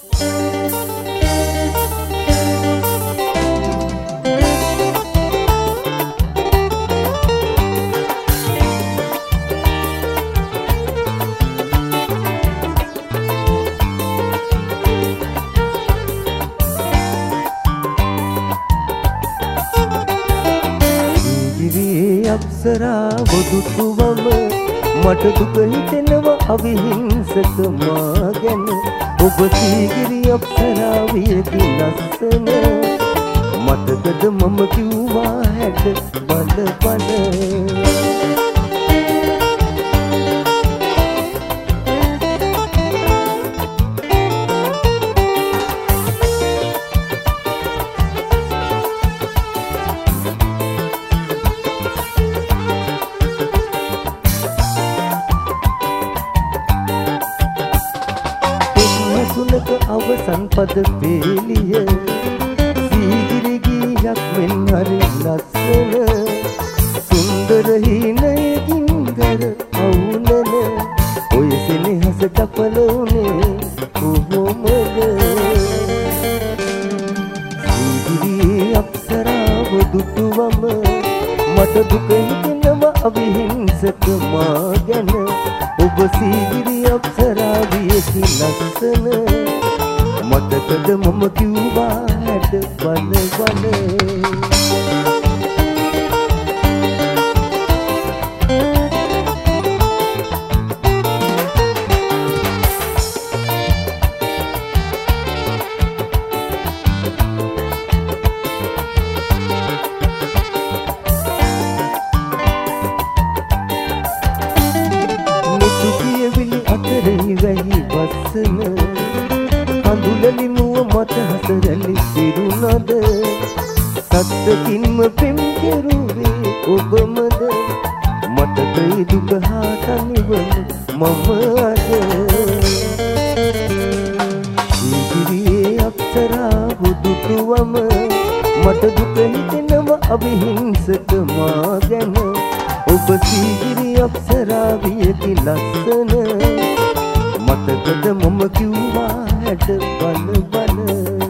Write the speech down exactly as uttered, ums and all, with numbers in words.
අප්සරා වදුතුවම මට දුක හිතෙනවා අවිහිංසක මා ගැන ඔබ සීගිරි අප්සරා වියකි ලස්සන මතකද මම කිව්වා හැට බල බල සුනක අවසන් පද පේලිය සීගිරි ගීයක් මෙන් හරි ලස්සන සුන්දර හීනයකින් කර අවුනන ඔය සෙනෙහස තපල උනේ කොහොමද සීගිරි අප්සරාව දුටුවම මට දුක හිතෙනවා අවිහිංසක මා ගැන ඔබ සීගිරි අප්සරා වියකි ලස්සන මතකද මම කිව්වා හැට බල බල වැහි වස්සන කඳුලලි මුව මත හසරලි පිරුණද සත්තකින්ම පෙම් කෙරුවේ ඔබමද මතකයි දුක හා තනිවම මම අද සීගිරියේ අප්සරාව දුටුවම මට දුක හිතෙනවා අවිහිංසක මා ගැන ඔබ සීගිරි අප්සරා වියකි ලස්සන මතකද මම කිව්වා හැට බල බල